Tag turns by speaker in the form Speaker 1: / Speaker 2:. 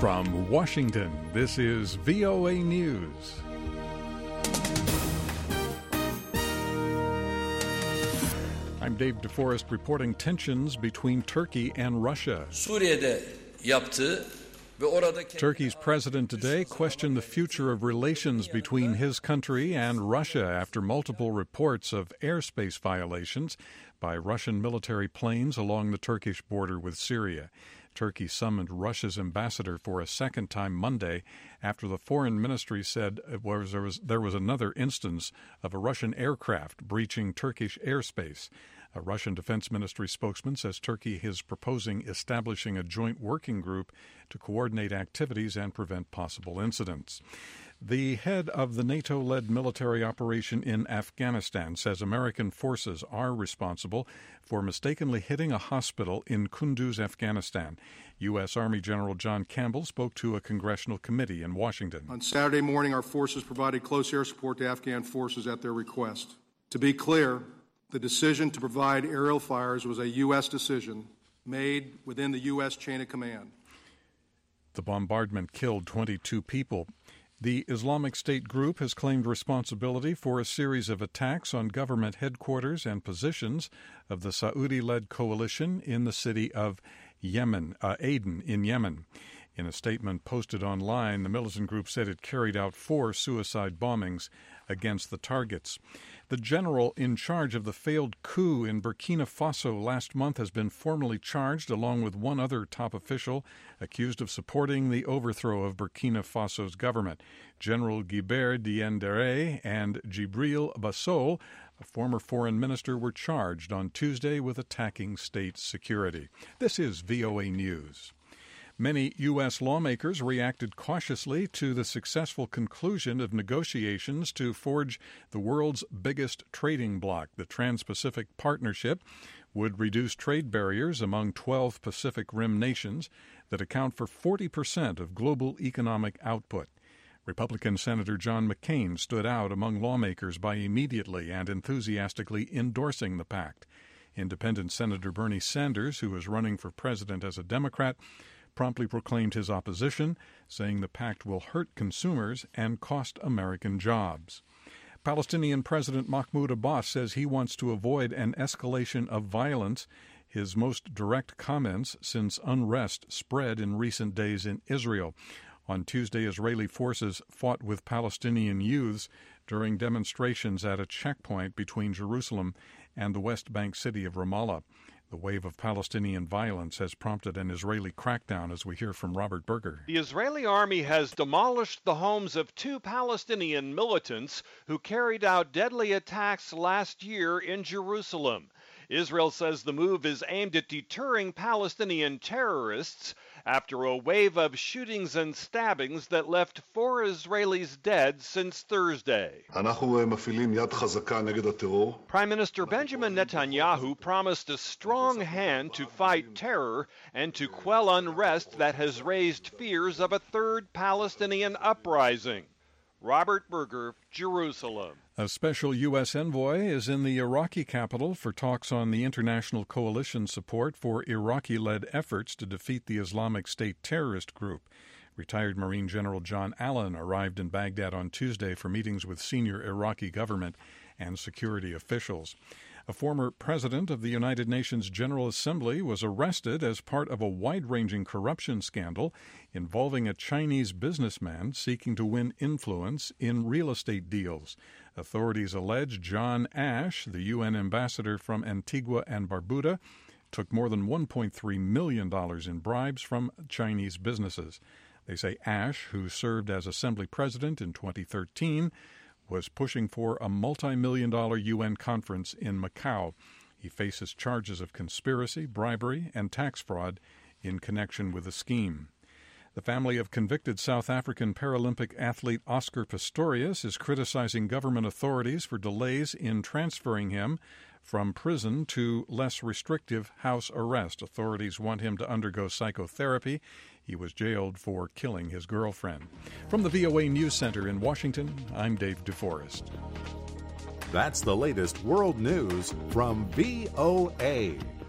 Speaker 1: From Washington, this is VOA News. I'm Dave DeForest reporting tensions between Turkey and Russia. Turkey's president today questioned the future of relations between his country and Russia after multiple reports of airspace violations by Russian military planes along the Turkish border with Syria. Turkey summoned Russia's ambassador for a second time Monday after the foreign ministry said there was another instance of a Russian aircraft breaching Turkish airspace. A Russian Defense Ministry spokesman says Turkey is proposing establishing a joint working group to coordinate activities and prevent possible incidents. The head of the NATO-led military operation in Afghanistan says American forces are responsible for mistakenly hitting a hospital in Kunduz, Afghanistan. U.S. Army General John Campbell spoke to a congressional committee in Washington.
Speaker 2: On Saturday morning, our forces provided close air support to Afghan forces at their request. To be clear, the decision to provide aerial fires was a U.S. decision made within the U.S. chain of command.
Speaker 1: The bombardment killed 22 people. The Islamic State group has claimed responsibility for a series of attacks on government headquarters and positions of the Saudi-led coalition in the city of Aden in Yemen. In a statement posted online, the militant group said it carried out 4 suicide bombings against the targets. The general in charge of the failed coup in Burkina Faso last month has been formally charged, along with one other top official accused of supporting the overthrow of Burkina Faso's government. General Guibert Diendéré and Djibril Bassol, a former foreign minister, were charged on Tuesday with attacking state security. This is VOA News. Many U.S. lawmakers reacted cautiously to the successful conclusion of negotiations to forge the world's biggest trading bloc. The Trans-Pacific Partnership would reduce trade barriers among 12 Pacific Rim nations that account for 40% of global economic output. Republican Senator John McCain stood out among lawmakers by immediately and enthusiastically endorsing the pact. Independent Senator Bernie Sanders, who is running for president as a Democrat, promptly proclaimed his opposition, saying the pact will hurt consumers and cost American jobs. Palestinian President Mahmoud Abbas says he wants to avoid an escalation of violence, his most direct comments since unrest spread in recent days in Israel. On Tuesday, Israeli forces fought with Palestinian youths during demonstrations at a checkpoint between Jerusalem and the West Bank city of Ramallah. The wave of Palestinian violence has prompted an Israeli crackdown, as we hear from Robert Berger.
Speaker 3: The Israeli army has demolished the homes of 2 Palestinian militants who carried out deadly attacks last year in Jerusalem. Israel says the move is aimed at deterring Palestinian terrorists after a wave of shootings and stabbings that left 4 Israelis dead since Thursday. Prime Minister Benjamin Netanyahu promised a strong hand to fight terror and to quell unrest that has raised fears of a third Palestinian uprising. Robert Berger, Jerusalem.
Speaker 1: A special U.S. envoy is in the Iraqi capital for talks on the international coalition support for Iraqi-led efforts to defeat the Islamic State terrorist group. Retired Marine General John Allen arrived in Baghdad on Tuesday for meetings with senior Iraqi government and security officials. A former president of the United Nations General Assembly was arrested as part of a wide-ranging corruption scandal involving a Chinese businessman seeking to win influence in real estate deals. Authorities allege John Ash, the UN ambassador from Antigua and Barbuda, took more than $1.3 million in bribes from Chinese businesses. They say Ash, who served as Assembly President in 2013, was pushing for a multi-million-dollar UN conference in Macau. He faces charges of conspiracy, bribery, and tax fraud in connection with the scheme. The family of convicted South African Paralympic athlete Oscar Pistorius is criticizing government authorities for delays in transferring him from prison to less restrictive house arrest. Authorities want him to undergo psychotherapy. He was jailed for killing his girlfriend. From the VOA News Center in Washington, I'm Dave DeForest.
Speaker 4: That's the latest world news from VOA.